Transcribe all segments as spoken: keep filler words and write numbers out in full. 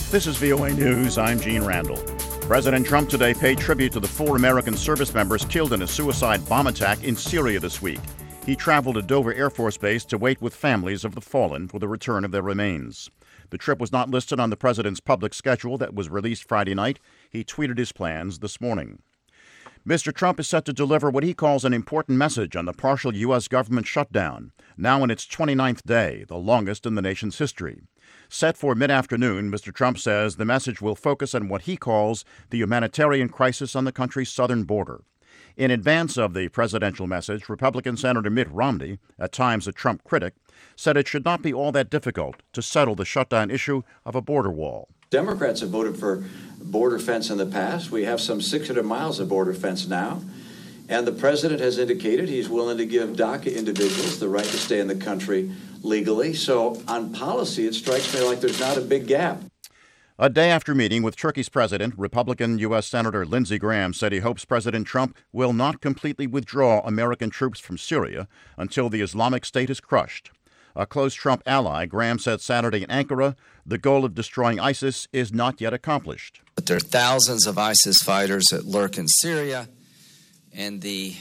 This is V O A News. I'm Gene Randall. President Trump today paid tribute to the four American service members killed in a suicide bomb attack in Syria this week. He traveled to Dover Air Force Base to wait with families of the fallen for the return of their remains. The trip was not listed on the president's public schedule that was released Friday night. He tweeted his plans this morning. Mister Trump is set to deliver what he calls an important message on the partial U S government shutdown, now in its twenty-ninth day, the longest in the nation's history. Set for mid-afternoon, Mister Trump says the message will focus on what he calls the humanitarian crisis on the country's southern border. In advance of the presidential message, Republican Senator Mitt Romney, at times a Trump critic, said it should not be all that difficult to settle the shutdown issue of a border wall. Democrats have voted for border fence in the past. We have some six hundred miles of border fence now. And the president has indicated he's willing to give DACA individuals the right to stay in the country legally. So on policy, it strikes me like there's not a big gap. A day after meeting with Turkey's president, Republican U S. Senator Lindsey Graham said he hopes President Trump will not completely withdraw American troops from Syria until the Islamic State is crushed. A close Trump ally, Graham said Saturday in Ankara, the goal of destroying ISIS is not yet accomplished. But there are thousands of ISIS fighters that lurk in Syria, and the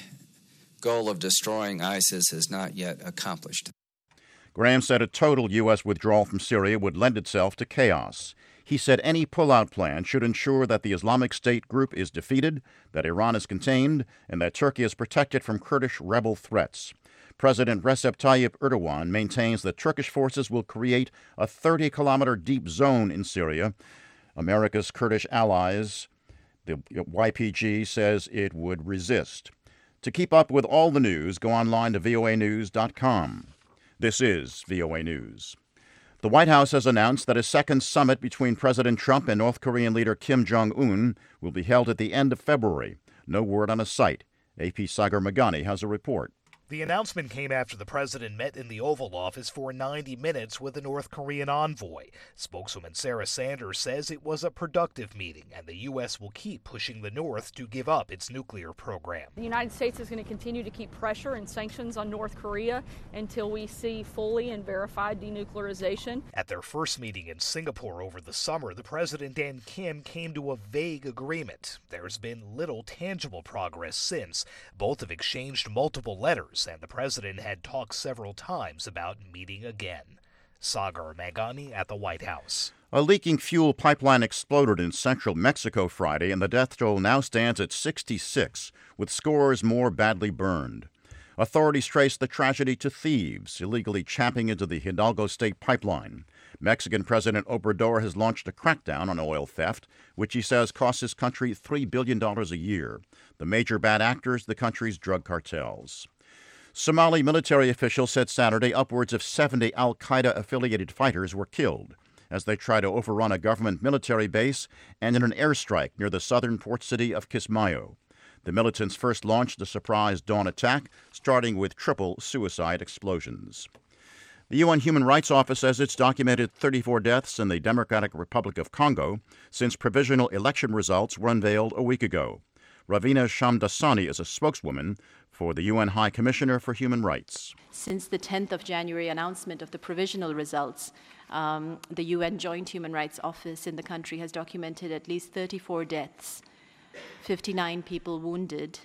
goal of destroying ISIS is not yet accomplished. Graham said a total U S withdrawal from Syria would lend itself to chaos. He said any pullout plan should ensure that the Islamic State group is defeated, that Iran is contained, and that Turkey is protected from Kurdish rebel threats. President Recep Tayyip Erdogan maintains that Turkish forces will create a thirty-kilometer deep zone in Syria. America's Kurdish allies, the Y P G, says it would resist. To keep up with all the news, go online to V O A news dot com. This is V O A News. The White House has announced that a second summit between President Trump and North Korean leader Kim Jong-un will be held at the end of February. No word on a site. A P Sagar Magani has a report. The announcement came after the president met in the Oval Office for ninety minutes with the North Korean envoy. Spokeswoman Sarah Sanders says it was a productive meeting and the U S will keep pushing the North to give up its nuclear program. The United States is going to continue to keep pressure and sanctions on North Korea until we see fully and verified denuclearization. At their first meeting in Singapore over the summer, the president and Kim came to a vague agreement. There's been little tangible progress since. Both have exchanged multiple letters, and the president had talked several times about meeting again. Sagar Magani at the White House. A leaking fuel pipeline exploded in central Mexico Friday, and the death toll now stands at sixty-six, with scores more badly burned. Authorities traced the tragedy to thieves illegally champing into the Hidalgo State pipeline. Mexican President Obrador has launched a crackdown on oil theft, which he says costs his country three billion dollars a year. The major bad actors, the country's drug cartels. Somali military officials said Saturday upwards of seventy al-Qaeda-affiliated fighters were killed as they try to overrun a government military base and in an airstrike near the southern port city of Kismayo. The militants first launched a surprise dawn attack, starting with triple suicide explosions. The U N Human Rights Office says it's documented thirty-four deaths in the Democratic Republic of Congo since provisional election results were unveiled a week ago. Ravina Shamdasani is a spokeswoman for the U N High Commissioner for Human Rights. Since the tenth of January announcement of the provisional results, um, the U N Joint Human Rights Office in the country has documented at least thirty-four deaths, fifty-nine people wounded,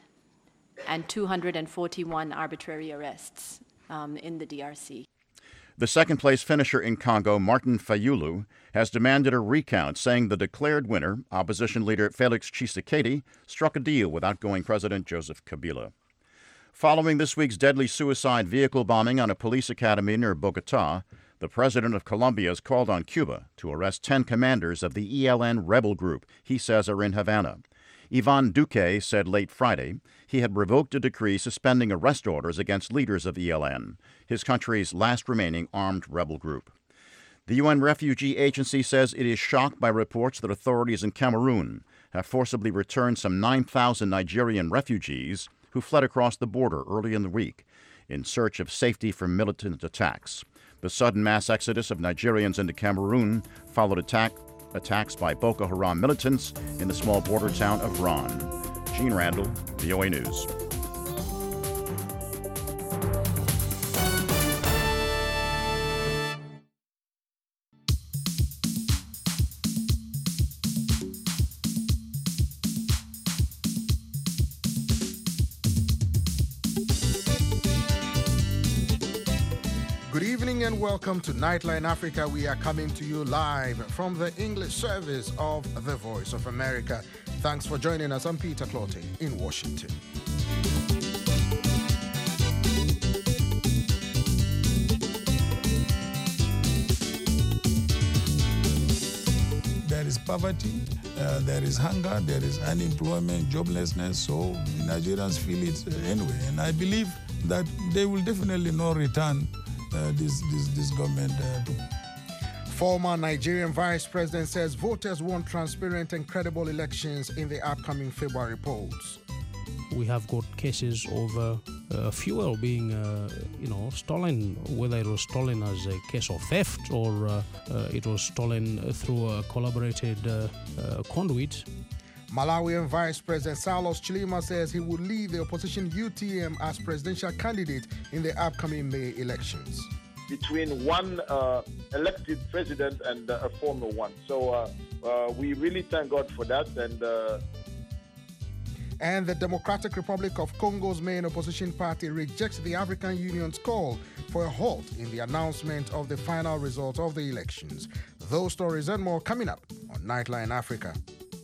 and two hundred forty-one arbitrary arrests um, in the D R C. The second-place finisher in Congo, Martin Fayulu, has demanded a recount, saying the declared winner, opposition leader Felix Tshisekedi, struck a deal with outgoing President Joseph Kabila. Following this week's deadly suicide vehicle bombing on a police academy near Bogota, the president of Colombia has called on Cuba to arrest ten commanders of the E L N rebel group he says are in Havana. Ivan Duque said late Friday he had revoked a decree suspending arrest orders against leaders of E L N, his country's last remaining armed rebel group. The U N Refugee Agency says it is shocked by reports that authorities in Cameroon have forcibly returned some nine thousand Nigerian refugees who fled across the border early in the week in search of safety from militant attacks. The sudden mass exodus of Nigerians into Cameroon followed attack, attacks by Boko Haram militants in the small border town of Ron. Gene Randall, V O A News. Good evening and welcome to Nightline Africa. We are coming to you live from the English service of The Voice of America. Thanks for joining us. I'm Peter Clottey in Washington. There is poverty, uh, there is hunger, there is unemployment, joblessness, so Nigerians feel it anyway. And I believe that they will definitely not return uh, this, this, this government uh, to. Former Nigerian Vice President says voters want transparent and credible elections in the upcoming February polls. We have got cases of uh, uh, fuel being, uh, you know, stolen, whether it was stolen as a case of theft or uh, uh, it was stolen through a collaborated uh, uh, conduit. Malawian Vice President Saulos Chilima says he would lead the opposition U T M as presidential candidate in the upcoming May elections. Between one uh, elected president and uh, a former one. So uh, uh, we really thank God for that. And uh, And the Democratic Republic of Congo's main opposition party rejects the African Union's call for a halt in the announcement of the final result of the elections. Those stories and more coming up on Nightline Africa.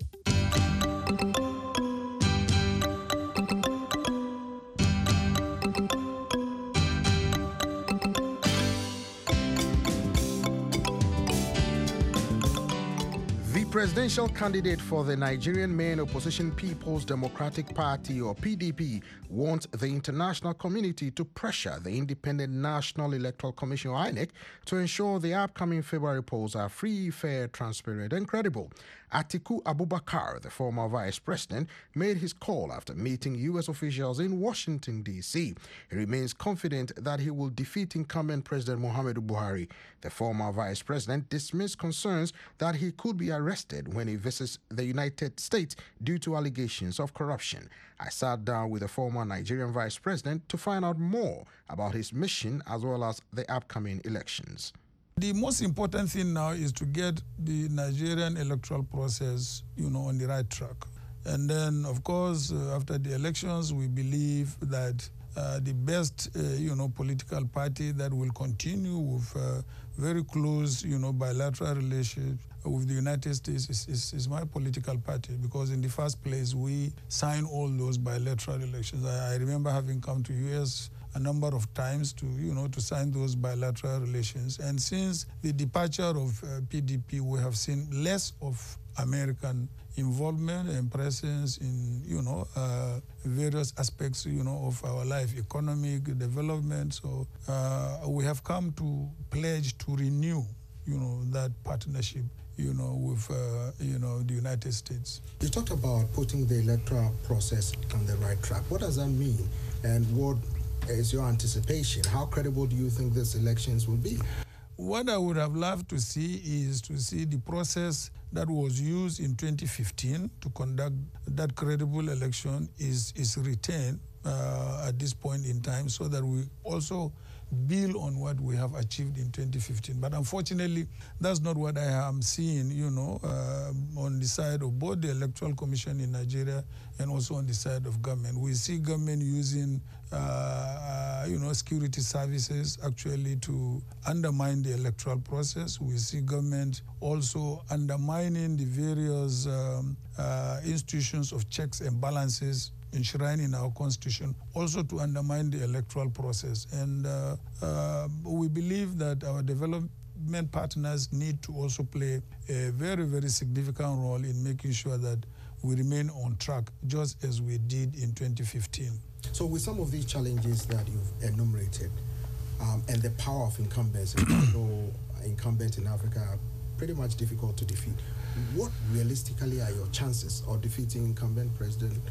Presidential candidate for the Nigerian main opposition People's Democratic Party, or P D P, wants the international community to pressure the Independent National Electoral Commission, or I N E C, to ensure the upcoming February polls are free, fair, transparent, and credible. Atiku Abubakar, the former vice president, made his call after meeting U S officials in Washington, D C He remains confident that he will defeat incumbent President Muhammadu Buhari. The former vice president dismissed concerns that he could be arrested when he visits the United States due to allegations of corruption. I sat down with the former Nigerian vice president to find out more about his mission as well as the upcoming elections. The most important thing now is to get the Nigerian electoral process, you know, on the right track. And then, of course, uh, after the elections, we believe that uh, the best, uh, you know, political party that will continue with uh, very close, you know, bilateral relations with the United States is, is, is my political party, because in the first place, we signed all those bilateral relations. I, I remember having come to U S a number of times to, you know, to sign those bilateral relations. And since the departure of uh, P D P, we have seen less of American involvement and presence in, you know, uh, various aspects, you know, of our life, economic development. So uh, we have come to pledge to renew, you know, that partnership, you know, with, uh, you know, the United States. You talked about putting the electoral process on the right track. What does that mean? And what is your anticipation? How credible do you think these elections will be? What I would have loved to see is to see the process that was used in twenty fifteen to conduct that credible election is, is retained uh, at this point in time, so that we also build on what we have achieved in twenty fifteen. But unfortunately, that's not what I am seeing, you know, uh, on the side of both the Electoral Commission in Nigeria and also on the side of government. We see government using, uh, uh, you know, security services actually to undermine the electoral process. We see government also undermining the various um, uh, institutions of checks and balances enshrined in our constitution, also to undermine the electoral process. And uh, uh, we believe that our development partners need to also play a very, very significant role in making sure that we remain on track, just as we did in twenty fifteen. So with some of these challenges that you've enumerated, um, and the power of incumbents, and you know, incumbents in Africa are pretty much difficult to defeat, what realistically are your chances of defeating incumbent President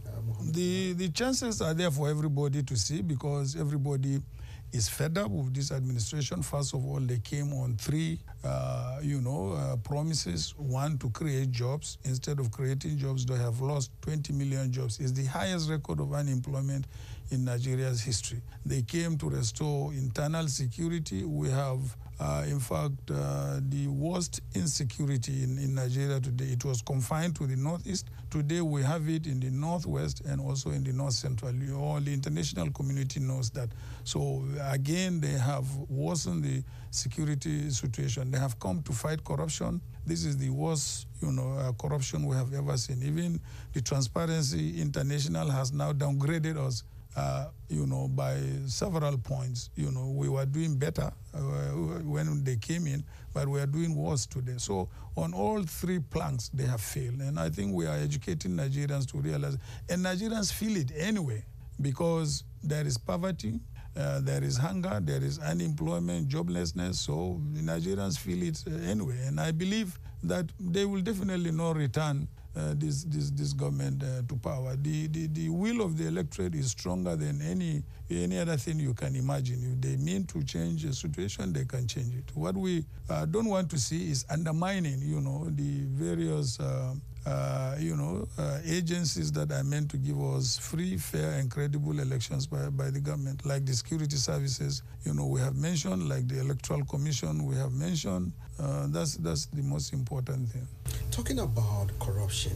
The, the chances are there for everybody to see, because everybody is fed up with this administration. First of all, they came on three, uh, you know, uh, promises. One, to create jobs. Instead of creating jobs, they have lost twenty million jobs. It's the highest record of unemployment in Nigeria's history. They came to restore internal security. We have Uh, in fact, uh, the worst insecurity in, in Nigeria today, it was confined to the northeast. Today we have it in the northwest and also in the north central. All the international community knows that. So again, they have worsened the security situation. They have come to fight corruption. This is the worst, you know, uh, corruption we have ever seen. Even the Transparency International has now downgraded us, uh, you know, by several points. You know, we were doing better uh, when they came in, but we are doing worse today. So on all three planks, they have failed. And I think we are educating Nigerians to realize, and Nigerians feel it anyway, because there is poverty, Uh, there is hunger, there is unemployment, joblessness, so Nigerians feel it uh, anyway. And I believe that they will definitely not return uh, this, this, this government uh, to power. The, the, the will of the electorate is stronger than any, any other thing you can imagine. If they mean to change the situation, they can change it. What we uh, don't want to see is undermining, you know, the various uh, Uh, you know, uh, agencies that are meant to give us free, fair, and credible elections by, by the government, like the security services, you know, we have mentioned, like the Electoral Commission, we have mentioned. Uh, that's, that's the most important thing. Talking about corruption,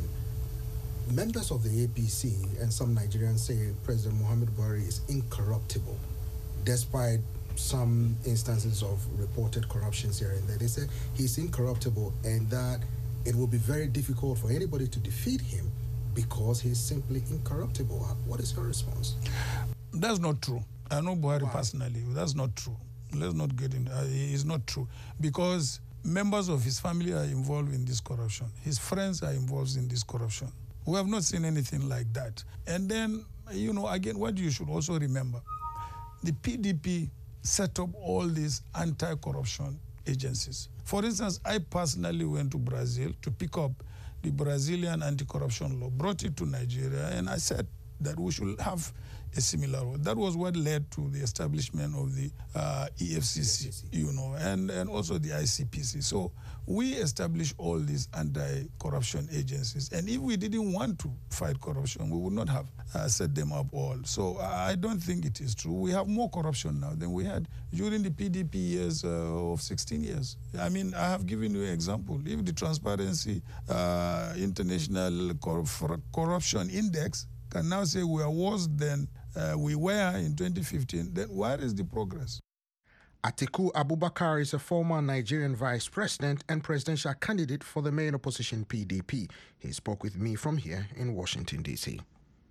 members of the A P C and some Nigerians say President Muhammadu Buhari is incorruptible, despite some instances of reported corruptions here and there. They say he's incorruptible and that it will be very difficult for anybody to defeat him because he's simply incorruptible. What is your response? That's not true. I know Buhari Why? personally. That's not true. Let's not get in. Uh, it's not true because members of his family are involved in this corruption. His friends are involved in this corruption. We have not seen anything like that. And then, you know, again, what you should also remember, the P D P set up all these anti-corruption agencies. For instance, I personally went to Brazil to pick up the Brazilian anti-corruption law, brought it to Nigeria, and I said that we should have a similar law. That was what led to the establishment of the uh, E F C C, you know, and, and also the I C P C. So we established all these anti-corruption agencies, and if we didn't want to fight corruption, we would not have uh, set them up all. So I don't think it is true. We have more corruption now than we had during the P D P years uh, of sixteen years. I mean, I have given you an example. If the Transparency uh, International Cor- Corruption Index can now say we are worse than uh, we were in twenty fifteen, then where is the progress? Atiku Abubakar is a former Nigerian vice president and presidential candidate for the main opposition P D P. He spoke with me from here in Washington, D C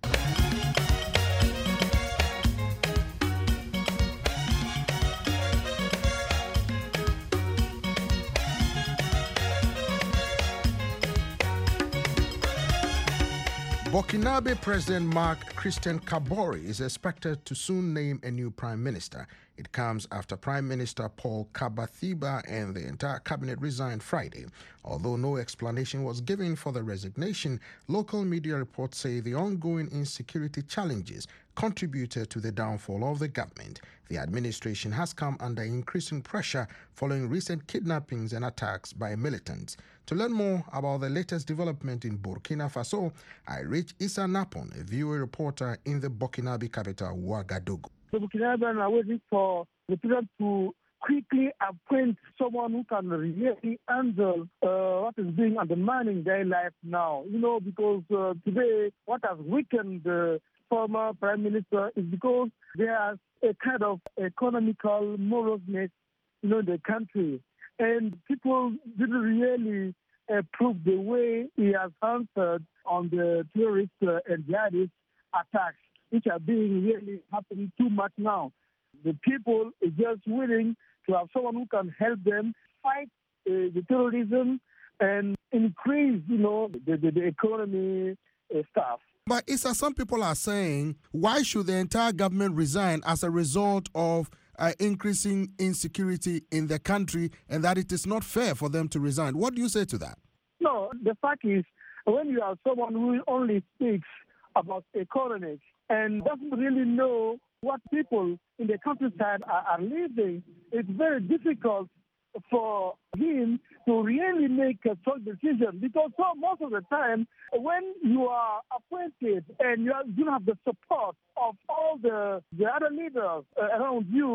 Burkinabe President Marc Christian Kabore is expected to soon name a new prime minister. It comes after Prime Minister Paul Kabathiba and the entire cabinet resigned Friday. Although no explanation was given for the resignation, local media reports say the ongoing insecurity challenges contributed to the downfall of the government. The administration has come under increasing pressure following recent kidnappings and attacks by militants. To learn more about the latest development in Burkina Faso, I reached Issa Napon, a V O A reporter in the Burkinabe capital, Ouagadougou. The Burkinabes are waiting for the president to quickly appoint someone who can really handle uh, what is being undermining their life now. You know, because uh, today what has weakened the former prime minister is because there's a kind of economical moroseness, you know, in the country. And people didn't really approve the way he has answered on the terrorist uh, and jihadist attacks, which are being really happening too much now. The people are just willing to have someone who can help them fight uh, the terrorism and increase, you know, the, the, the economy uh, stuff. But Issa, some people are saying, why should the entire government resign as a result of uh, increasing insecurity in the country and that it is not fair for them to resign? What do you say to that? No, the fact is, when you are someone who only speaks about economics and doesn't really know what people in the countryside are, are living, it's very difficult for him to really make a strong decision, because so most of the time when you are appointed and you, are, you have the support of all the, the other leaders uh, around you,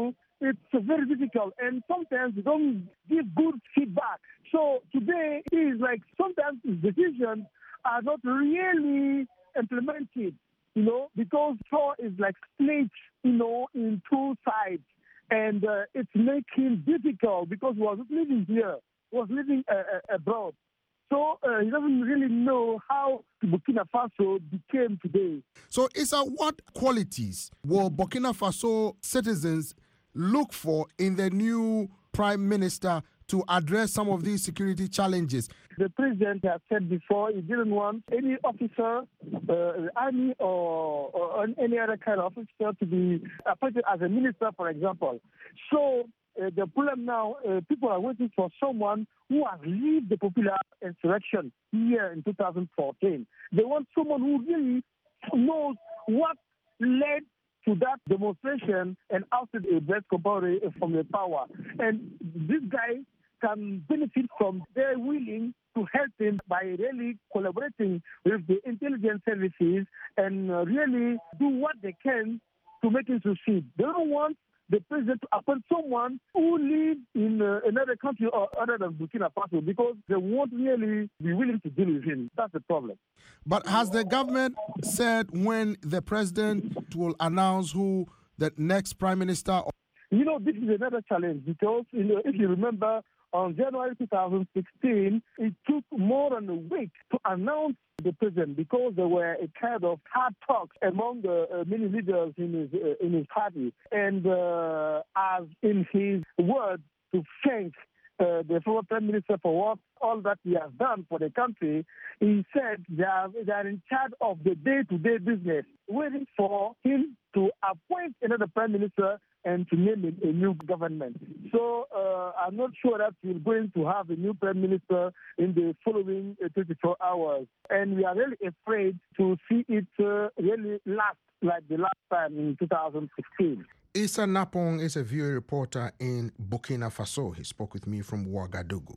it's very difficult, and sometimes they don't give good feedback. So today it is like sometimes decisions are not really implemented, you know, because law is like split, you know, in two sides, and uh, it's making difficult because he was living here, was living uh, uh, abroad. So uh, he doesn't really know how Burkina Faso became today. So, Issa, what qualities will Burkina Faso citizens look for in the new prime minister to address some of these security challenges? The president has said before he didn't want any officer, uh, army or, or any other kind of officer to be appointed as a minister, for example. So uh, the problem now, uh, people are waiting for someone who has led the popular insurrection here in two thousand fourteen. They want someone who really knows what led to that demonstration and ousted a Blaise Compaoré from the power. And this guy can benefit from their willing to help him by really collaborating with the intelligence services and really do what they can to make him succeed. They don't want the president to appoint someone who lives in uh, another country or other than Burkina Faso because they won't really be willing to deal with him. That's the problem. But has the government said when the president will announce who the next prime minister? You know, this is another challenge because, you know, if you remember, on January two thousand sixteen, it took more than a week to announce the president because there were a kind of hard talks among the uh, many leaders in his uh, in his party. And uh, as in his words to thank uh, the former prime minister for what all that he has done for the country, he said they are, they are in charge of the day-to-day business, waiting for him to appoint another prime minister and to name a, a new government. So uh, I'm not sure that we're going to have a new prime minister in the following uh, twenty-four hours. And we are really afraid to see it uh, really last like the last time in two thousand sixteen. Issa Napong is a V O A reporter in Burkina Faso. He spoke with me from Ouagadougou.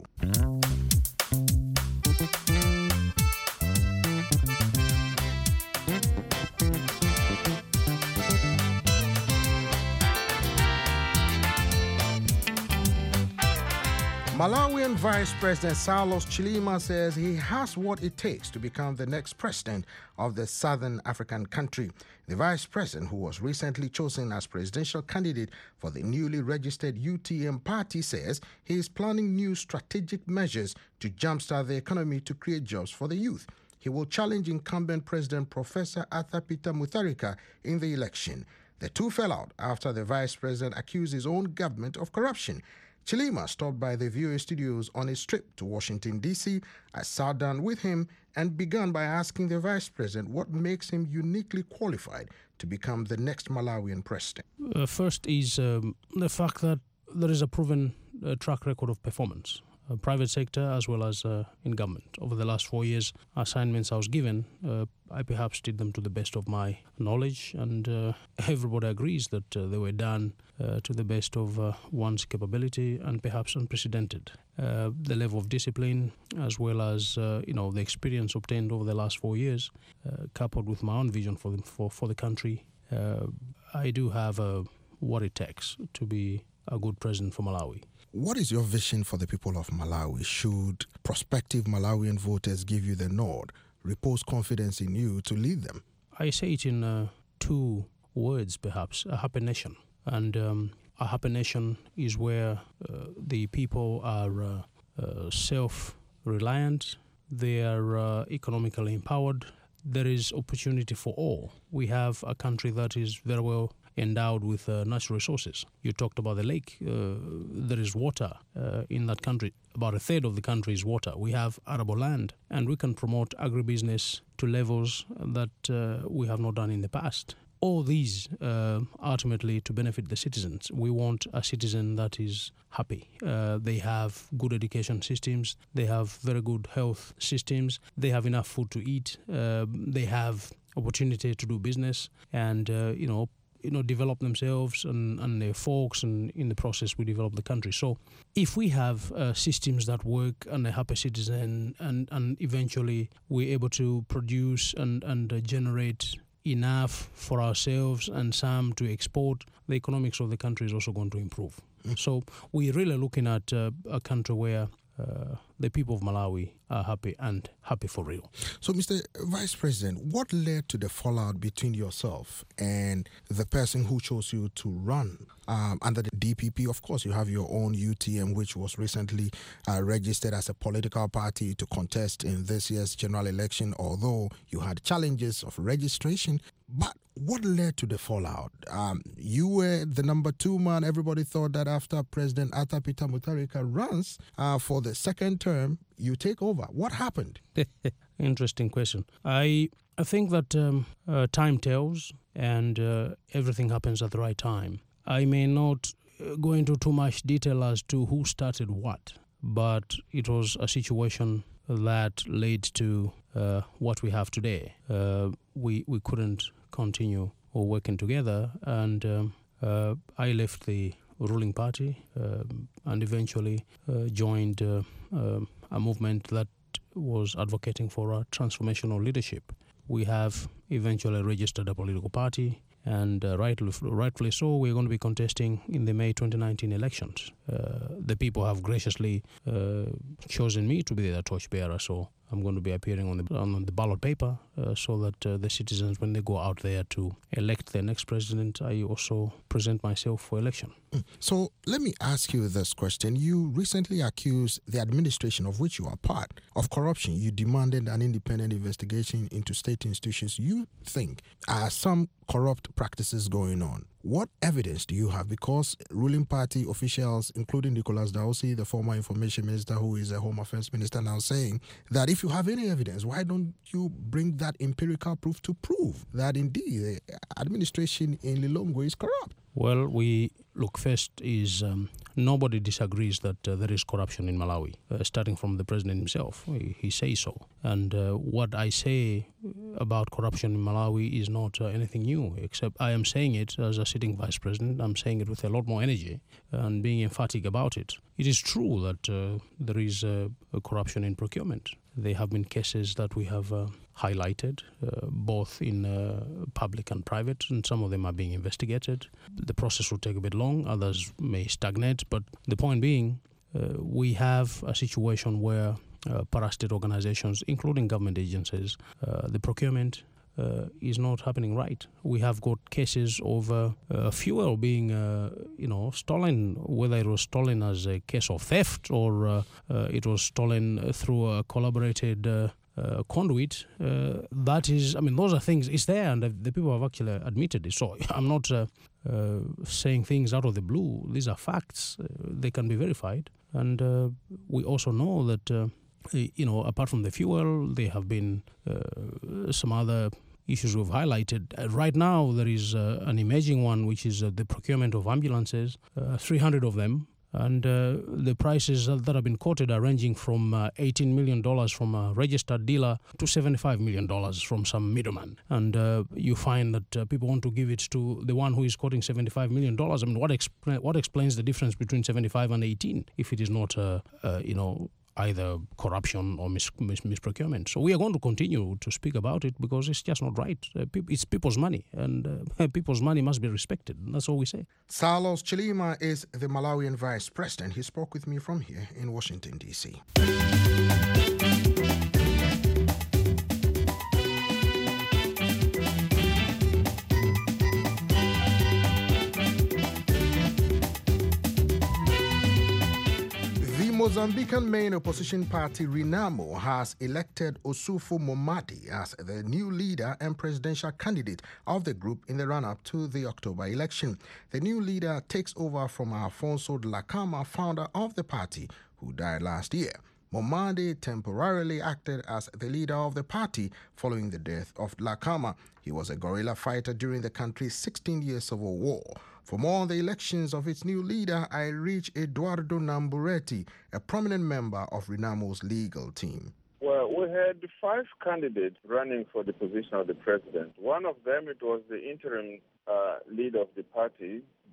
Malawian Vice President Saulos Chilima says he has what it takes to become the next president of the Southern African country. The vice president, who was recently chosen as presidential candidate for the newly registered U T M party, says he is planning new strategic measures to jumpstart the economy to create jobs for the youth. He will challenge incumbent President Professor Arthur Peter Mutharika in the election. The two fell out after the vice president accused his own government of corruption. Chilima stopped by the V O A studios on his trip to Washington, D C. I sat down with him and began by asking the vice president what makes him uniquely qualified to become the next Malawian president. Uh, first is um, the fact that there is a proven uh, track record of performance. Uh, private sector as well as uh, in government. Over the last four years, assignments I was given, uh, I perhaps did them to the best of my knowledge, and uh, everybody agrees that uh, they were done uh, to the best of uh, one's capability and perhaps unprecedented. Uh, the level of discipline as well as uh, you know the experience obtained over the last four years, uh, coupled with my own vision for the, for, for the country, uh, I do have uh, what it takes to be a good president for Malawi. What is your vision for the people of Malawi? Should prospective Malawian voters give you the nod, repose confidence in you to lead them? I say it in uh, two words, perhaps, a happy nation. And um, a happy nation is where uh, the people are uh, uh, self-reliant, they are uh, economically empowered, there is opportunity for all. We have a country that is very well endowed with uh, natural resources. You talked about the lake. Uh, there is water uh, in that country. About a third of the country is water. We have arable land, and we can promote agribusiness to levels that uh, we have not done in the past. All these uh, ultimately to benefit the citizens. We want a citizen that is happy. Uh, they have good education systems. They have very good health systems. They have enough food to eat. Uh, they have opportunity to do business and, uh, you know, you know, develop themselves and, and their folks, and in the process we develop the country. So if we have uh, systems that work and a happy citizen, and, and eventually we're able to produce and, and uh, generate enough for ourselves and some to export, the economics of the country is also going to improve. Mm. So we're really looking at uh, a country where uh, the people of Malawi are happy and happy for real. So, Mister Vice President, what led to the fallout between yourself and the person who chose you to run um, under the D P P? Of course, you have your own U T M, which was recently uh, registered as a political party to contest in this year's general election, although you had challenges of registration. But what led to the fallout? Um, you were the number two man. Everybody thought that after President Arthur Peter Mutharika runs uh, for the second term, you take over. What happened? Interesting question. I I think that um, uh, time tells, and uh, everything happens at the right time. I may not go into too much detail as to who started what, but it was a situation that led to uh, what we have today. Uh, we we couldn't continue or working together, and um, uh, I left the ruling party uh, and eventually uh, joined uh, uh, a movement that was advocating for a transformational leadership. We have eventually registered a political party, and uh, rightly, rightfully so, we're going to be contesting in the May twenty nineteen elections. Uh, the people have graciously uh, chosen me to be their torchbearer, so I'm going to be appearing on the on the ballot paper uh, so that uh, the citizens, when they go out there to elect their next president, I also present myself for election. So let me ask you this question. You recently accused the administration of which you are part of corruption. You demanded an independent investigation into state institutions you think are some corrupt practices going on. What evidence do you have? Because ruling party officials, including Nicholas Daosi, the former information minister who is a home affairs minister, now saying that if you have any evidence, why don't you bring that empirical proof to prove that indeed the administration in Lilongwe is corrupt? Well, we look, first is um, nobody disagrees that uh, there is corruption in Malawi, uh, starting from the president himself. He, he says so. And uh, what I say about corruption in Malawi is not uh, anything new, except I am saying it as a sitting vice president. I'm saying it with a lot more energy and being emphatic about it. It is true that uh, there is uh, a corruption in procurement. There have been cases that we have uh, highlighted, uh, both in uh, public and private, and some of them are being investigated. The process will take a bit long, others may stagnate, but the point being, uh, we have a situation where uh, parastate organizations, including government agencies, uh, the procurement Uh, is not happening right. We have got cases of uh, uh, fuel being, uh, you know, stolen, whether it was stolen as a case of theft or uh, uh, it was stolen through a collaborated uh, uh, conduit. Uh, that is, I mean, those are things, it's there, and the, the people have actually admitted it. So I'm not uh, uh, saying things out of the blue. These are facts. Uh, they can be verified. And uh, we also know that uh, you know, apart from the fuel, there have been uh, some other issues we've highlighted. Uh, right now, there is uh, an emerging one, which is uh, the procurement of ambulances, uh, three hundred of them. And uh, the prices that have been quoted are ranging from uh, eighteen million dollars from a registered dealer to seventy-five million dollars from some middleman. And uh, you find that uh, people want to give it to the one who is quoting seventy-five million dollars. I mean, what, expl- what explains the difference between seventy-five and eighteen if it is not, uh, uh, you know, either corruption or mis- mis- misprocurement. So we are going to continue to speak about it because it's just not right. Uh, pe- it's people's money, and uh, people's money must be respected. That's all we say. Salos Chilima is the Malawian vice president. He spoke with me from here in Washington, D C. Mozambican main opposition party Renamo has elected Osufo Momadi as the new leader and presidential candidate of the group in the run-up to the October election. The new leader takes over from Alfonso Dhlakama, founder of the party, who died last year. Momadi temporarily acted as the leader of the party following the death of Dhlakama. He was a guerrilla fighter during the country's sixteen-year civil war. For more on the elections of its new leader, I reach Eduardo Namburetti, a prominent member of Renamo's legal team. Well, we had five candidates running for the position of the president. One of them, it was the interim uh, leader of the party,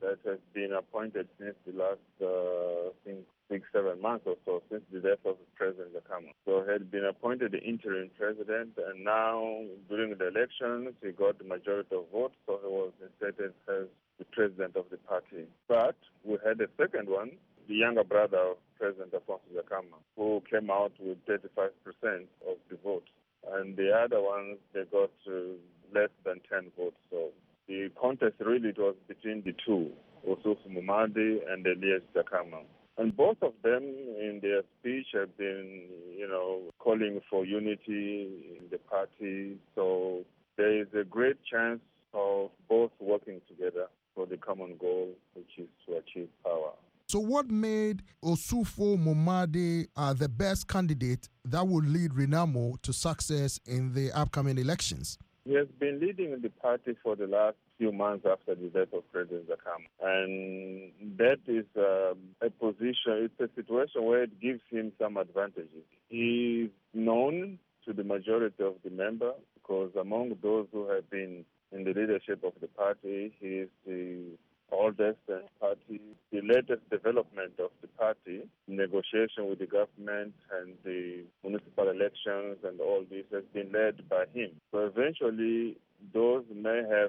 that has been appointed since the last, uh, I think, six, seven months or so, since the death of President Zakama. So he had been appointed the interim president, and now, during the elections, he got the majority of votes, so he was instated as the president of the party. But we had a second one, the younger brother of President Alfonso Zakama, who came out with thirty-five percent of the votes. And the other ones, they got uh, less than ten votes. So the contest really it was between the two, Osuf Momadi and Elias Zakama. And both of them in their speech have been, you know, calling for unity in the party. So there is a great chance of both working together for the common goal, which is to achieve power. So what made Osufo Momadi uh, the best candidate that would lead Renamo to success in the upcoming elections? He has been leading the party for the last few months after the death of President Zakama. And that is uh, a position, it's a situation where it gives him some advantages. He's known to the majority of the members because among those who have been in the leadership of the party, he is the oldest party, the latest development of the party, negotiation with the government and the municipal elections and all this has been led by him. So eventually, those may have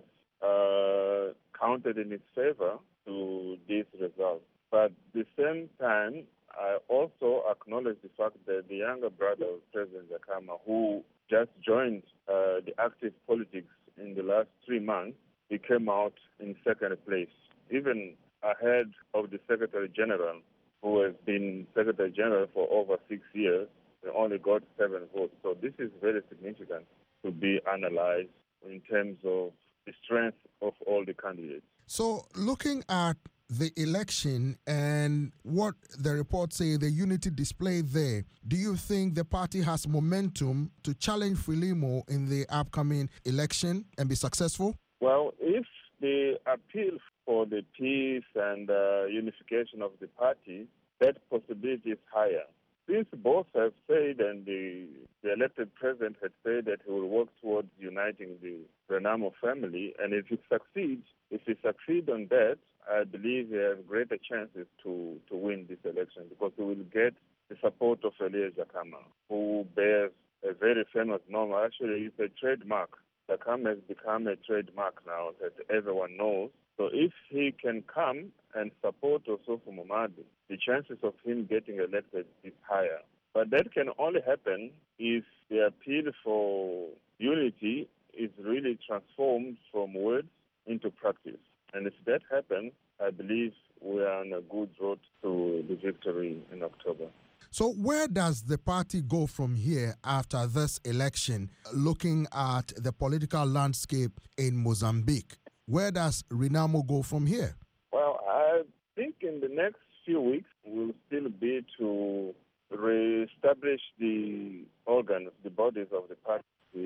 uh, counted in his favor to this result. But at the same time, I also acknowledge the fact that the younger brother of President Zakama, who just joined uh, the active politics in the last three months, he came out in second place, even ahead of the Secretary General, who has been Secretary General for over six years, and only got seven votes. So this is very significant to be analyzed in terms of the strength of all the candidates. So looking at the election and what the reports say, the unity displayed there, do you think the party has momentum to challenge Frelimo in the upcoming election and be successful? Well, if the appeal for the peace and uh, unification of the party, that possibility is higher. Since both have said, and the, the elected president had said that he will work towards uniting the Renamo family, and if he succeeds, if he succeeds on that, I believe he has greater chances to, to win this election because he will get the support of Elias Zakama, who bears a very famous name. Actually, it's a trademark. Zakama has become a trademark now that everyone knows. So if he can come and support Osofo Momadi, the chances of him getting elected is higher. But that can only happen if the appeal for unity is really transformed from words into practice. And if that happens, I believe we are on a good road to the victory in October. So where does the party go from here after this election, looking at the political landscape in Mozambique? Where does Renamo go from here? Well, I think in the next few weeks will still be to re-establish the organs, the bodies of the party, the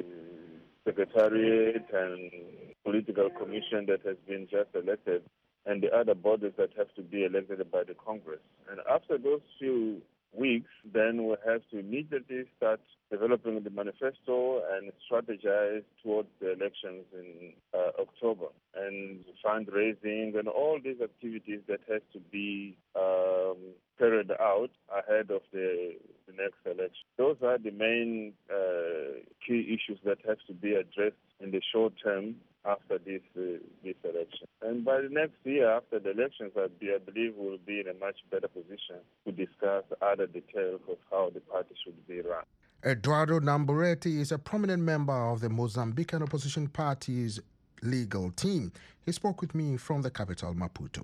secretariat and political commission that has been just elected, and the other bodies that have to be elected by the Congress. And after those few weeks, then we'll have to immediately start developing the manifesto and strategize towards the elections in uh, October, and fundraising and all these activities that has to be um, carried out ahead of the, the next election. Those are the main uh, key issues that have to be addressed in the short term after this uh, this election. And by the next year, after the elections, I, be, I believe we'll be in a much better position to discuss other details of how the party should be run. Eduardo Nambureti is a prominent member of the Mozambican opposition party's legal team. He spoke with me from the capital, Maputo.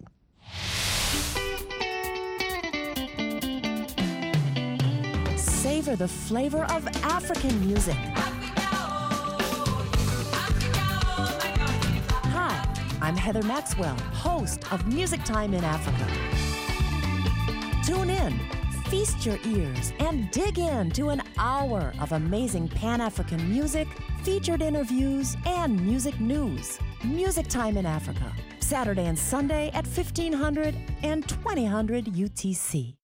Savor the flavor of African music. I'm Heather Maxwell, host of Music Time in Africa. Tune in, feast your ears, and dig in to an hour of amazing Pan-African music, featured interviews, and music news. Music Time in Africa, Saturday and Sunday at fifteen hundred and twenty hundred U T C.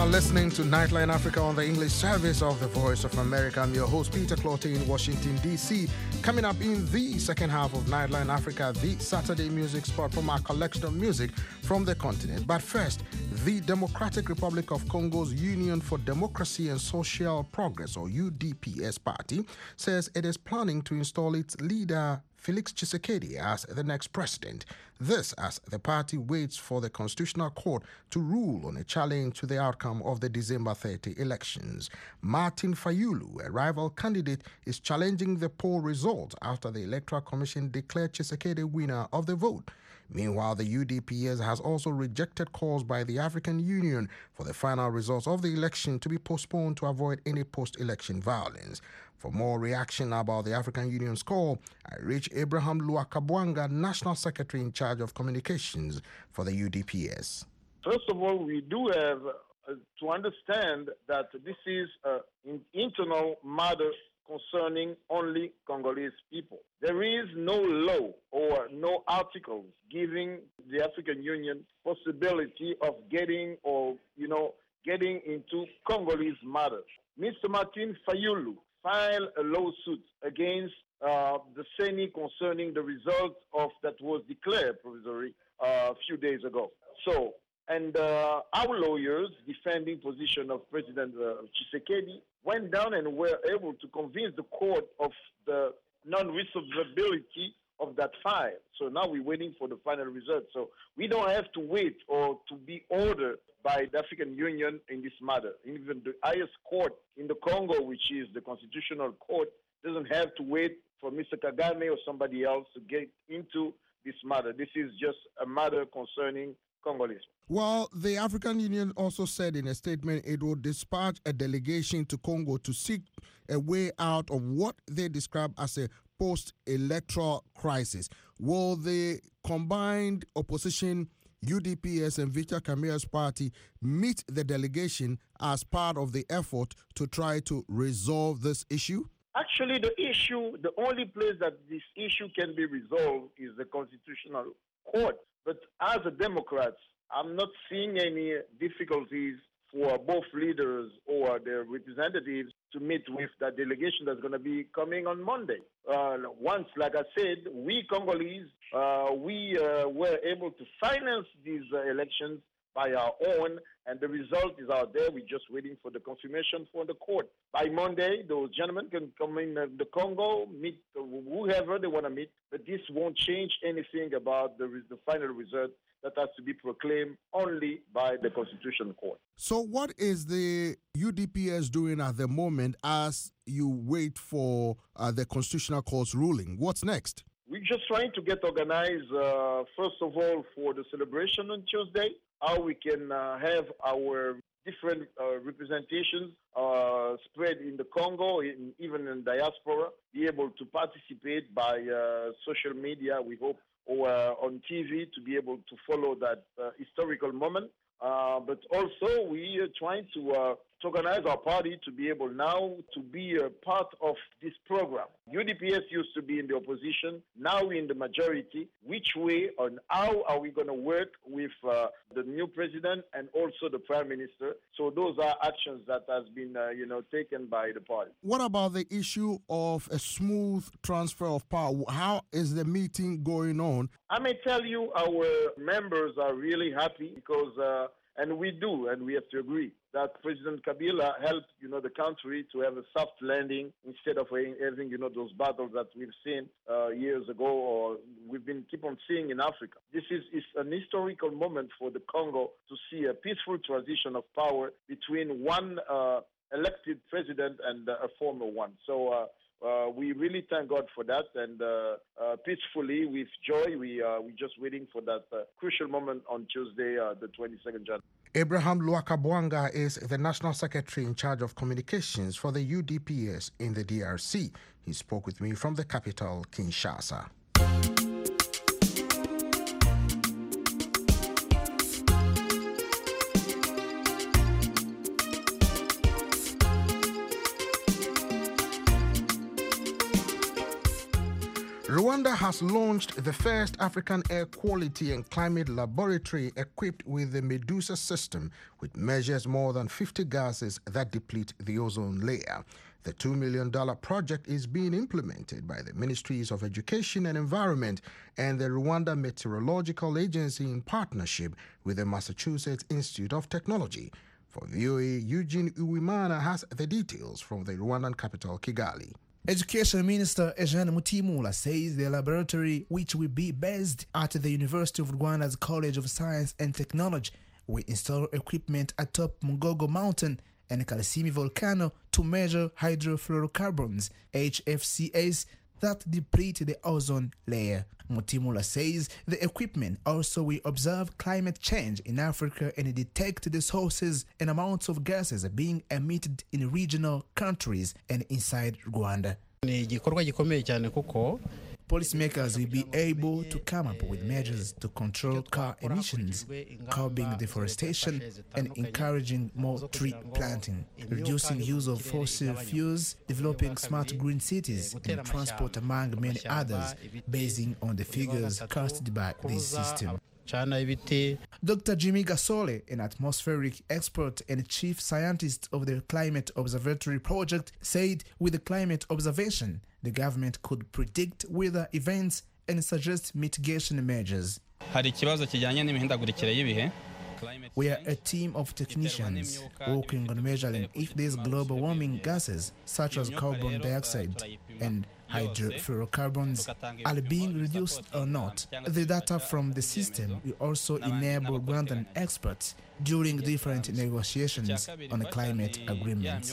listening to Nightline Africa on the English service of the Voice of America. I'm your host, Peter Clottey in Washington, D C Coming up in the second half of Nightline Africa, the Saturday music spot from our collection of music from the continent. But first, the Democratic Republic of Congo's Union for Democracy and Social Progress, or U D P S party, says it is planning to install its leader, Felix Tshisekedi, as the next president. This as the party waits for the Constitutional Court to rule on a challenge to the outcome of the December thirtieth elections. Martin Fayulu, a rival candidate, is challenging the poll result after the Electoral Commission declared Tshisekedi winner of the vote. Meanwhile, the U D P S has also rejected calls by the African Union for the final results of the election to be postponed to avoid any post-election violence. For more reaction about the African Union's call, I reached Abraham Luakabwanga, National Secretary in charge of communications for the U D P S. First of all, we do have uh, to understand that this is an internal matter concerning only Congolese people. There is no law or no articles giving the African Union possibility of getting or, you know, getting into Congolese matters. Mister Martin Fayulu filed a lawsuit against uh, the C E N I concerning the result of that was declared provisory uh, a few days ago. So, and uh, our lawyers defending position of President uh, Tshisekedi went down and were able to convince the court of the non-resolvability of that file. So now we're waiting for the final result. So we don't have to wait or to be ordered by the African Union in this matter. Even the highest court in the Congo, which is the Constitutional Court, doesn't have to wait for Mister Kagame or somebody else to get into this matter. This is just a matter concerning Congolese. Well, the African Union also said in a statement it would dispatch a delegation to Congo to seek a way out of what they describe as a post-electoral crisis. Will the combined opposition U D P S and Vital Kamerhe's party meet the delegation as part of the effort to try to resolve this issue? Actually, the issue, the only place that this issue can be resolved is the Constitutional Court. But as a Democrat, I'm not seeing any difficulties for both leaders or their representatives to meet with that delegation that's going to be coming on Monday. Uh, once, like I said, we Congolese, uh, we uh, were able to finance these uh, elections by our own, and the result is out there. We're just waiting for the confirmation from the court. By Monday, those gentlemen can come in uh, the Congo, meet uh, whoever they want to meet, but this won't change anything about the, the final result that has to be proclaimed only by the Constitutional Court. So what is the U D P S doing at the moment as you wait for uh, the Constitutional Court's ruling? What's next? We're just trying to get organized, uh, first of all, for the celebration on Tuesday, how we can uh, have our different uh, representations uh, spread in the Congo, in, even in diaspora, be able to participate by uh, social media, we hope, or uh, on T V to be able to follow that uh, historical moment. Uh, but also we are trying to, uh, to organize our party to be able now to be a part of this program. U D P S used to be in the opposition, now we're in the majority. Which way and how are we going to work with uh, the new president and also the prime minister? So those are actions that has been, uh, you know, taken by the party. What about the issue of a smooth transfer of power? How is the meeting going on? I may tell you our members are really happy because, uh, and we do, and we have to agree, that President Kabila helped, you know, the country to have a soft landing instead of having, you know, those battles that we've seen uh, years ago or we've been keep on seeing in Africa. This is, is an historical moment for the Congo to see a peaceful transition of power between one uh, elected president and uh, a former one. So uh, uh, we really thank God for that, and uh, uh, peacefully, with joy, we uh, we're just waiting for that uh, crucial moment on Tuesday, uh, the twenty-second of January. Abraham Luakabwanga is the National Secretary in charge of communications for the U D P S in the D R C. He spoke with me from the capital, Kinshasa. Rwanda has launched the first African air quality and climate laboratory equipped with the Medusa system, which measures more than fifty gases that deplete the ozone layer. The two million dollars project is being implemented by the Ministries of Education and Environment and the Rwanda Meteorological Agency in partnership with the Massachusetts Institute of Technology. For V O A, Eugene Uwimana has the details from the Rwandan capital, Kigali. Education Minister Eugene Mutimula says the laboratory, which will be based at the University of Rwanda's College of Science and Technology, will install equipment atop Mugogo Mountain and Kalasimi volcano to measure hydrofluorocarbons, H F C S, that deplete the ozone layer. Mutimula says the equipment also will observe climate change in Africa and detect the sources and amounts of gases being emitted in regional countries and inside Rwanda. Policymakers will be able to come up with measures to control car emissions, curbing deforestation, and encouraging more tree planting, reducing use of fossil fuels, developing smart green cities, and transport, among many others, basing on the figures cast by this system. Doctor Jimmy Gasole, an atmospheric expert and chief scientist of the Climate Observatory Project, said with the climate observation, the government could predict weather events and suggest mitigation measures. We are a team of technicians working on measuring if these global warming gases, such as carbon dioxide and hydrofluorocarbons, are being reduced or not. The data from the system will also enable Rwandan experts during different negotiations on climate agreements.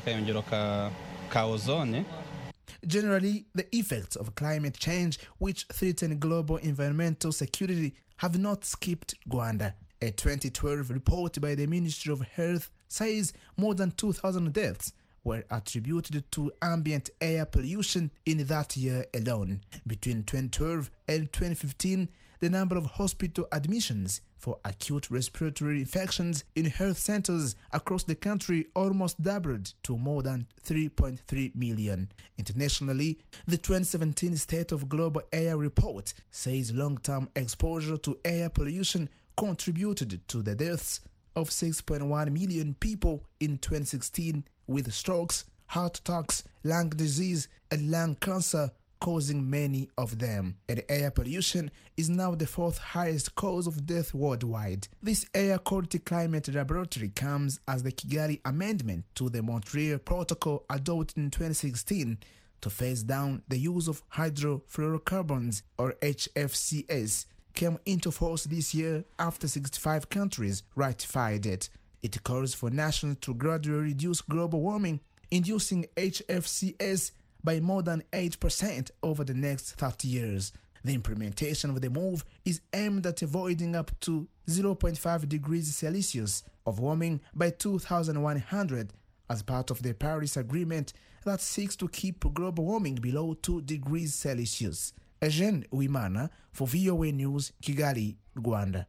Generally, the effects of climate change, which threaten global environmental security, have not skipped Rwanda. A twenty twelve report by the Ministry of Health says more than two thousand deaths were attributed to ambient air pollution in that year alone. Between twenty twelve and twenty fifteen, the number of hospital admissions for acute respiratory infections in health centers across the country almost doubled to more than three point three million. Internationally, the twenty seventeen State of Global Air Report says long-term exposure to air pollution contributed to the deaths of six point one million people in twenty sixteen, with strokes, heart attacks, lung disease, and lung cancer causing many of them. And air pollution is now the fourth highest cause of death worldwide. This air quality climate laboratory comes as the Kigali Amendment to the Montreal Protocol adopted in twenty sixteen to phase down the use of hydrofluorocarbons, or H F C S, came into force this year after sixty-five countries ratified it. It calls for nations to gradually reduce global warming, inducing H F C S by more than eight percent over the next thirty years. The implementation of the move is aimed at avoiding up to zero point five degrees Celsius of warming by two thousand one hundred as part of the Paris Agreement that seeks to keep global warming below two degrees Celsius. Eugene Uwimana for V O A News, Kigali, Rwanda.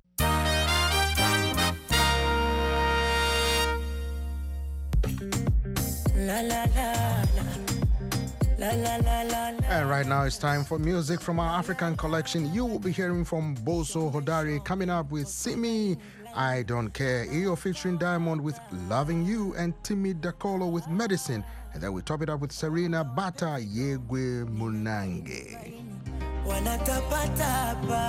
La, la, la, la, la, la, la, la. And right now it's time for music from our African collection. You will be hearing from Boso Hodari coming up with Simi, I Don't Care. Eyo featuring Diamond with Loving You and Timmy Dakolo with Medicine. And then we top it up with Serena Bata, Yegwe Munange. Wanatapatapa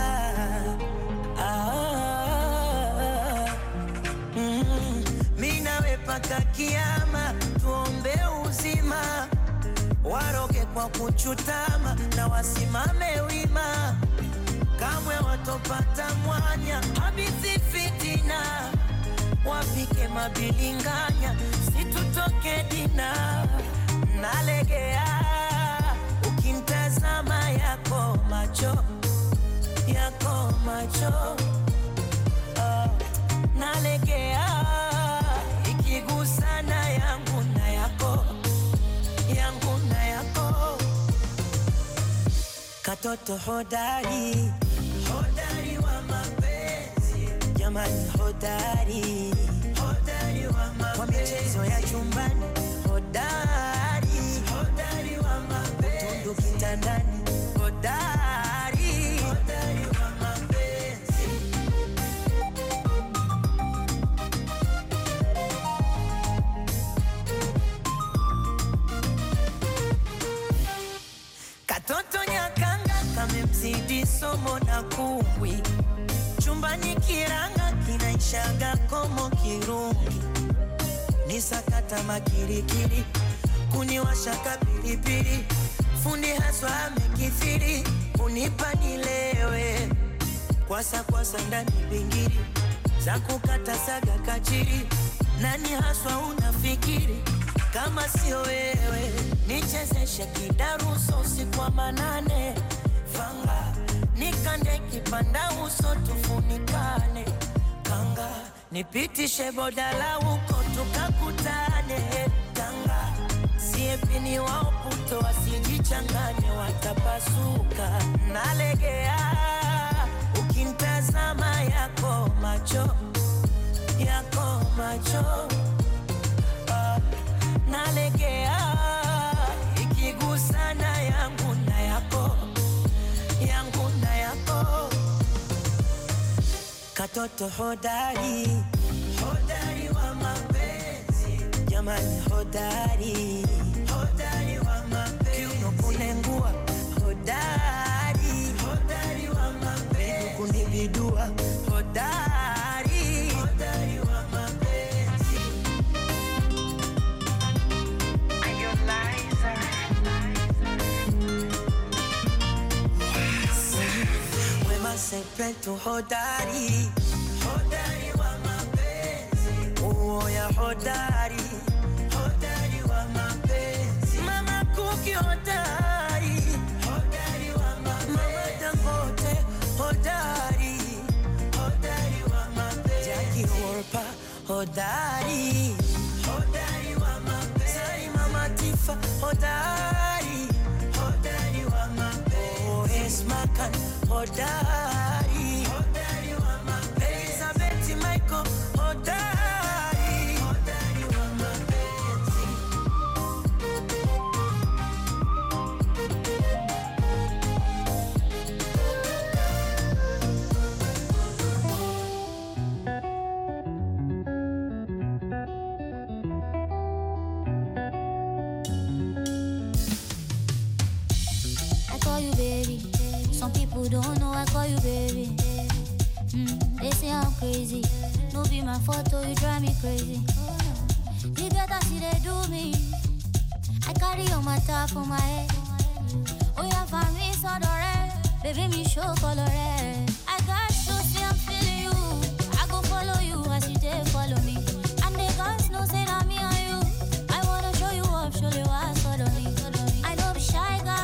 ah, mm, mina wepaka kiama tuombe uzima waroge kwa kuchutama na wasimame wima kamwe watopata mwanya habithi fitina wapike mabilinganya situtoke dina nalegea ukimtazama yako macho yako macho uh, nalegea ikigusana yangu na yako yangu na yako katoto hodari hodari wa mapenzi jamani hodari hodari wa mapenzi kwa michezo ya chumbani hodari hodari wa mapenzi kitandani hodari, hodari wa mapenzi. Katoto nyakanga kamemzidi somo na kumbwi, chumbani kiranga kinaishaga komo kirungi, nisakata makirikiri kuniwasha kapilipili, fundi haswa amekithiri kunipa nilewe, kwasa kwasa ndani bingiri za kukata saga kachiri, nani haswa unafikiri kama sio wewe? Nichezeshe kidaruso usiku wa manane, fanga nikande kipanda uso tufunikane, kanga nipitishe bodala uko tukakutane, kanga siepini wao puto wasijichanganye watapasuka, nalegea ukintazama yako macho, yako macho, uh, nalegea ikigusana yangu na yako, yangu na yako. Katoto hodari, hodari wa mapenzi, jamani hodari, hodari wa mapenzi. Kiuno kunengua, hodari, hodari wa mapenzi. Kunibidua, hodari, hodari wa mapenzi. Wema sepetu hodari, hodari wa mapenzi. Uoya hodari, hodari wa mapenzi. Mama Kuki hodari, hodari wa mapenzi. Mama Dangote hodari, hodari wa mapenzi. Jackie Wolper hodari, hodari wa mapenzi. Zari Mama Tifa hodari, hodari wa mapenzi. Oh, Esma Khan hodari, hodari wa mapenzi. Elizabeth Michael hodari, hodari wa mapenzi. I call you baby. Some people don't know I call you baby. Mm, they say I'm crazy. No be my photo, you drive me crazy. You better see they do me. I carry on my top on my head. Oh yeah, for me so red. Baby me show color red. I got to see I'm feeling you. I go follow you as you dare follow me. And they guys know say that me and you. I wanna show you up, show you what's follow me. I know be shy guy.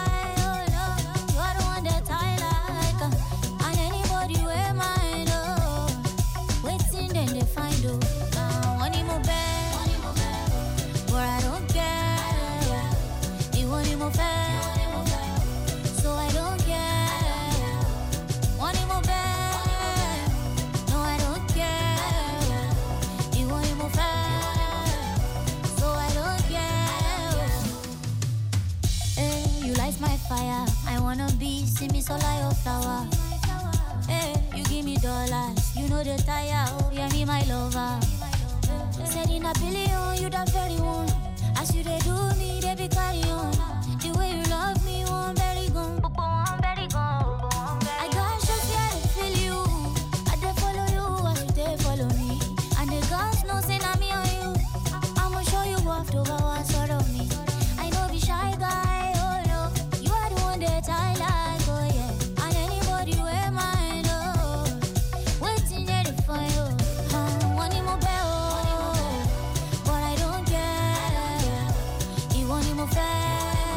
So I don't care. Want him more bad? No, I don't care. You want him more bad? So I don't care. Hey, you light my fire. I wanna be, see me so like your flower. Hey, you give me dollars. You know the tire. Oh, yeah, me my lover. Said in a billion, you the very one. As you they do me, they be carry on. The way you love me, one very gone. One very gone. I got just here to feel you. I they follow you as you they follow me. And the girls know say na me on you. I'ma show you off to go and sort of me. I know be shy guy, oh no. You are the one that I like, oh yeah. And anybody wear my love. Waiting there for you. Uh, want him more bell. But I don't care. You want him more fair.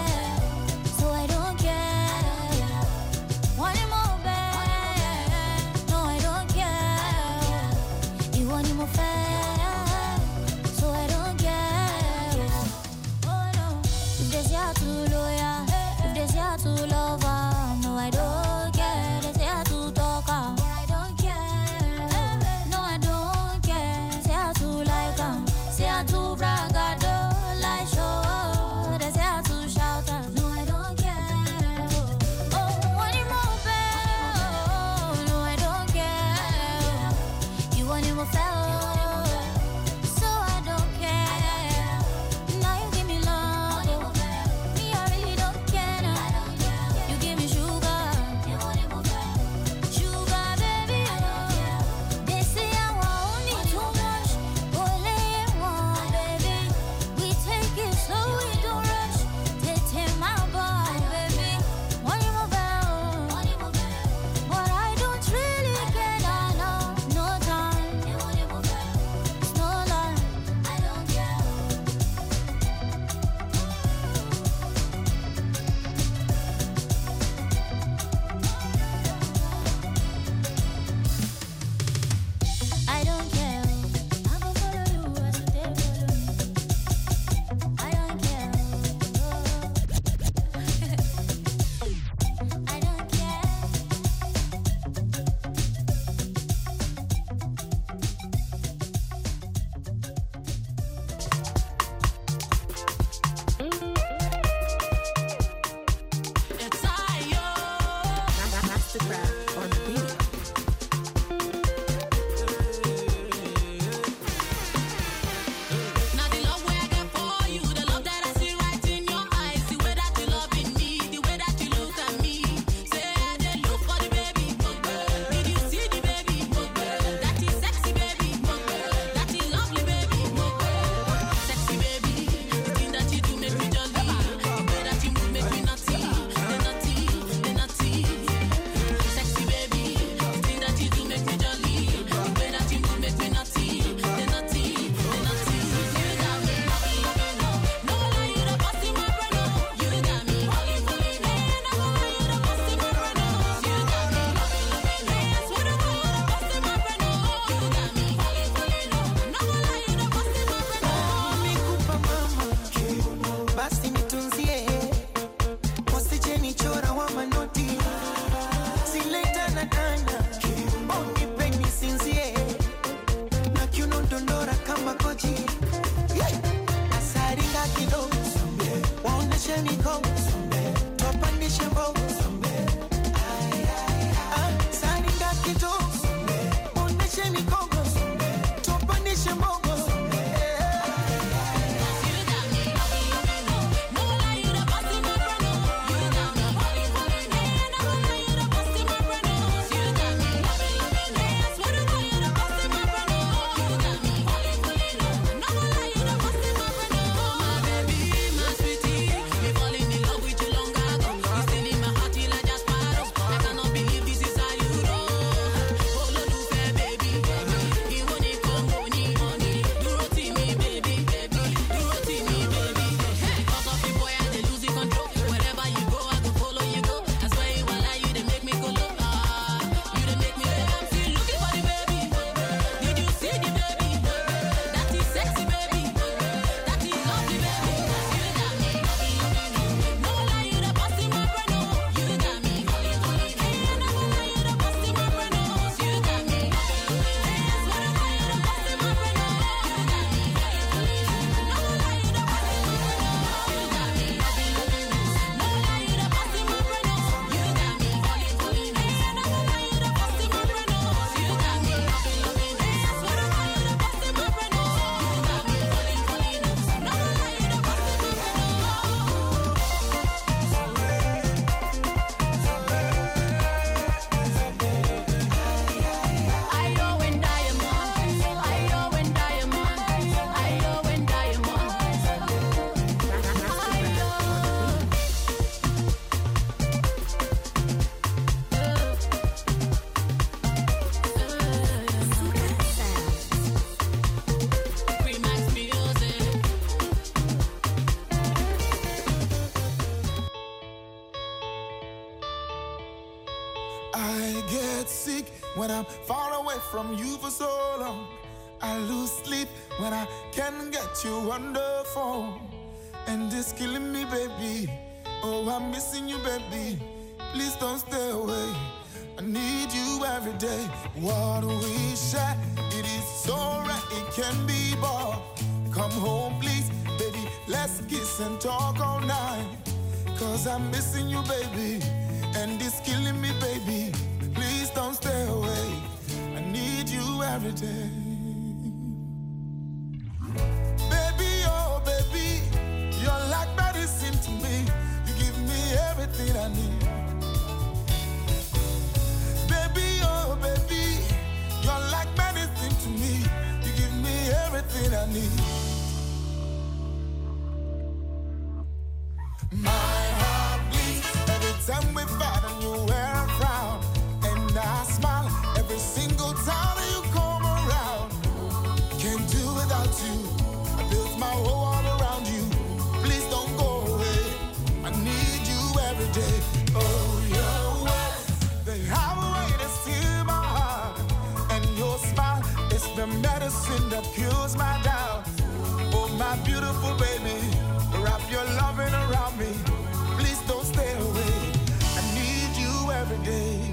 I get sick when I'm far away from you for so long. I lose sleep when I can't get you on the phone. And it's killing me, baby. Oh, I'm missing you, baby. Please don't stay away. I need you every day. What we share, it is so right, it can be bought. Come home, please, baby. Let's kiss and talk all night. Cause I'm missing you, baby. And it's killing me, baby. Please don't stay away. I need you every day. Baby, oh baby, you're like medicine to me. You give me everything I need. Baby, oh baby, you're like medicine to me. You give me everything I need. My heart bleeds every time we fight and you wear a frown. And I smile every single time that you come around. Can't do without you. I built my whole world around you. Please don't go away. I need you every day. Oh, your words, they have a way to steal my heart. And your smile is the medicine that cures my doubts. Oh, my beautiful baby, wrap your loving around me. Please don't stay away. I need you every day.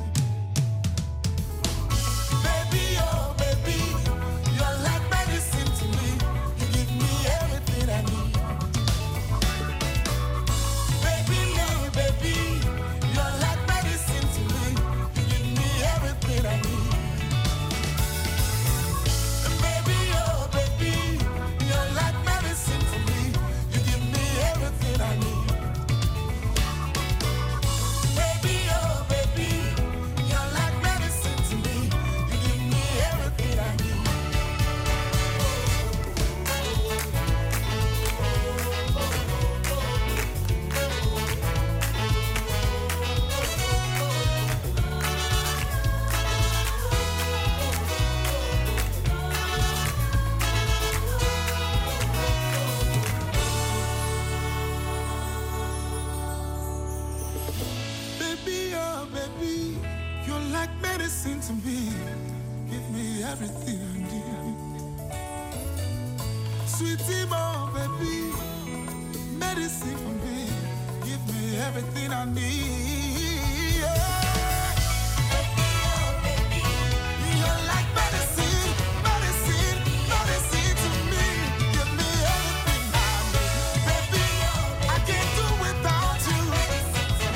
Baby, oh baby, you're like medicine to me. You give me everything I need. Baby, oh baby, you're like medicine to me. You give me everything I need. Baby, oh baby, you're like medicine to me. You give me everything I need. Baby, oh baby, you're like medicine to me. You give me everything I need. Baby, oh baby, you're like medicine to me. Give me everything I need. Sweetie, oh baby, medicine for me. Give me everything I need. Yeah. Baby, oh baby, you're like medicine, medicine, medicine to me. Give me everything I need. Baby, I can't do without you.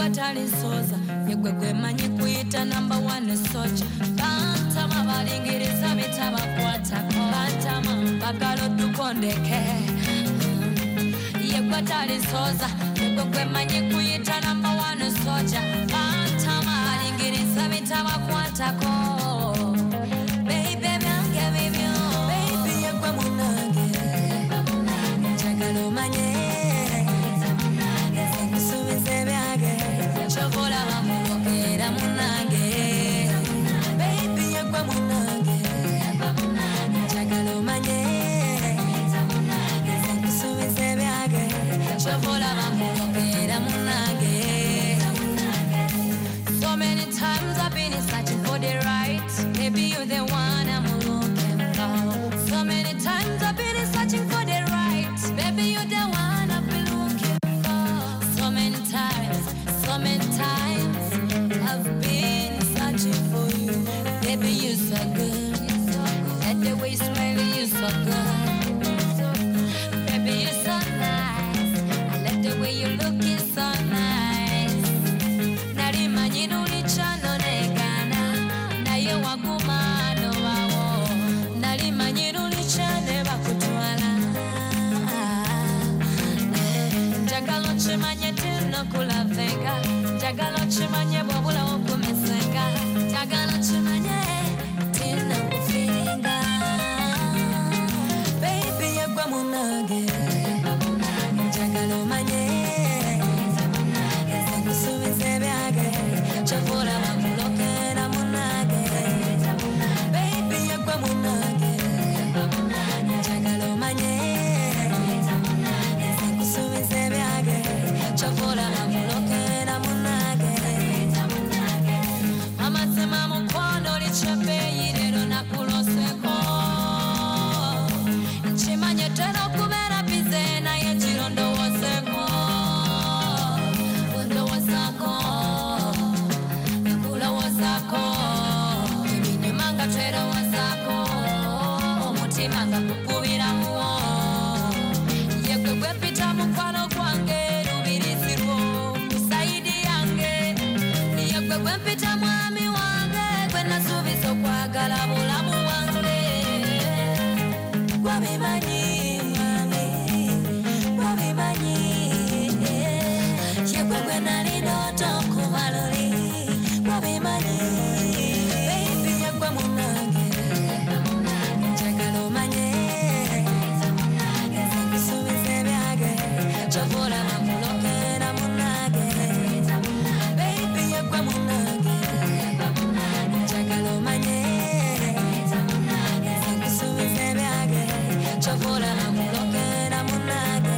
yekwatali soza yegwe gwemanyi kuyita number one soja bantama balingiriza bitabakwatako bantama bagala oddukondeke yekwatali soza yegwe gwemanyi kuyita number one soja bantama balingiriza bitabakwatako baby byange bibyo baby yegwe munange njagala omanye so many times I've been searching for the right, maybe you're the one I'm looking for. So many times I've been searching for the right, baby you're the one I've been looking for. So many times, so many times I've been searching for you, baby you're so good, and the way you smile you're so good, baby you're so nice, I like the way you look is so nice. Nari manyiru lichano negana, na ye wagumano wawo, nari manyiru lichane bakutwala. Jagalo chimanye tino kula venga, jagalo chimanye bobula okumesenga, jagalo chimanye tino kufinga. Baby yegwa munage, jagalo manye, ekusubize byage, chavula bamuloke na munage. Baby yegwa munage, jagalo manye, ekusubize byage, chavula bamuloke na munage. Amasema mukwano lichepe yirero nakuloseko, chimanye tena kubera bize na ye chirondo woseko, undo wasako, kula wasako, ibinyumanga tera wasako, omutima nga kukubira muwo, yegwe gwepita mukwano gwange lubirizirwo musaidi yange, yegwe gwepita mwami wange gwe nasuubiza okwagala bulamu bwange. Wabimanyi, mami, wabimanyi, yegwe gwe nali ndoto kumaloli, wabimanyi, baby yegwe munange, njagala omanye, ekusubize byage, chavula bamuloke na munage, baby yegwe munange, njagala omanye, ekusubize byage, chavula bamuloke na munage.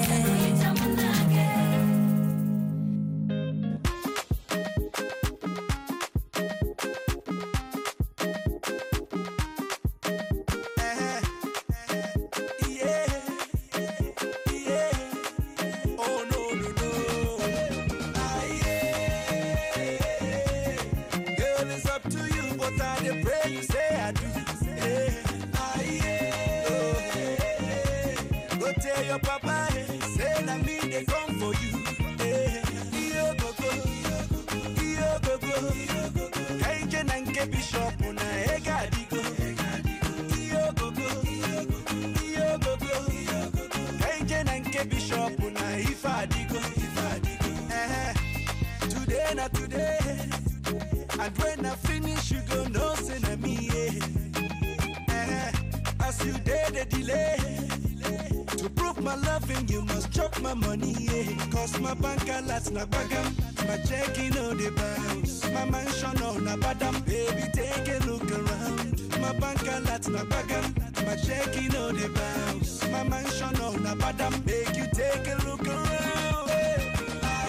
Oh no no no, ah yeah. Girl, it's up to you, but I dey pray you say I do. Yeah. Ah yeah. Oh, yeah. Go tell your papa, eh, say na me dey come for you. Yeah. Iyo go go, iyo go go. Kaije na nke bishop na ega digo. Iyo go go, iyo go go. Kaije na nke bishop na ifa digo. Eh, today na today, and when I finish you go know say na me. Yeah. Eh, as you did the delay, to prove my loving you must chop my money. Yeah. Cause my bank alerts na bagam, my checking on the bounce, my mansion on a badam. Baby take a look around, my bank alerts na bagam, my checking on the bounce, my mansion on a badam. Make you take a look around. Ah,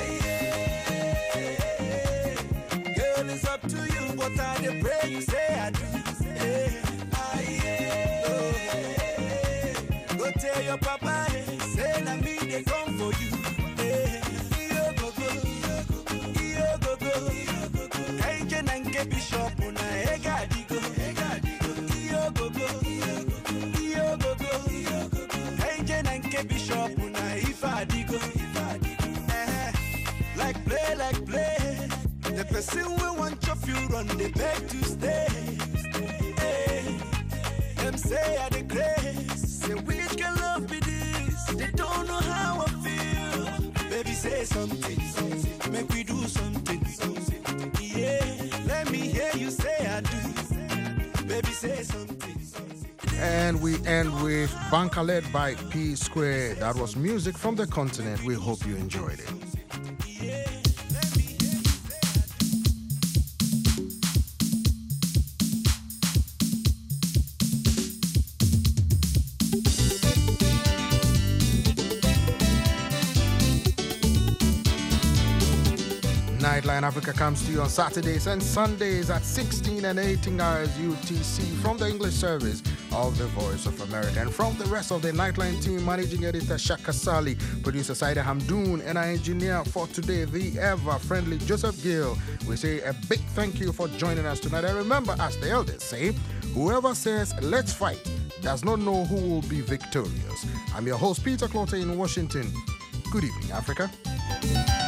yeah. Girl, it's up to you, but I dey pray you say I do. Yeah. Ah, yeah. Oh, yeah. Go tell your papa, eh, say na me dey come for you. Yeah. Iyo go go, iyo go go. Kaije na nke bishop na ega digo. Iyo go go, iyo go go. Kaije na nke bishop na ifa digo. Eh, like play, like play. Person we want your few run, they beg to stay. Hey. Them say I the grace. Say which can love be this? They don't know how I feel. Baby, say something. Make we do something. Yeah. Let me hear you say I do. Baby, say something. And we end with Banka led by P Square. That was music from the continent. We hope you enjoyed it. Nightline Africa comes to you on Saturdays and Sundays at sixteen and eighteen hours U T C from the English service of the Voice of America. And from the rest of the Nightline team, managing editor Shaka Sali, producer Saida Hamdoon, and our engineer for today, the ever-friendly Joseph Gill, we say a big thank you for joining us tonight. And remember, as the elders say, whoever says, let's fight, does not know who will be victorious. I'm your host, Peter Clotter in Washington. Good evening, Africa.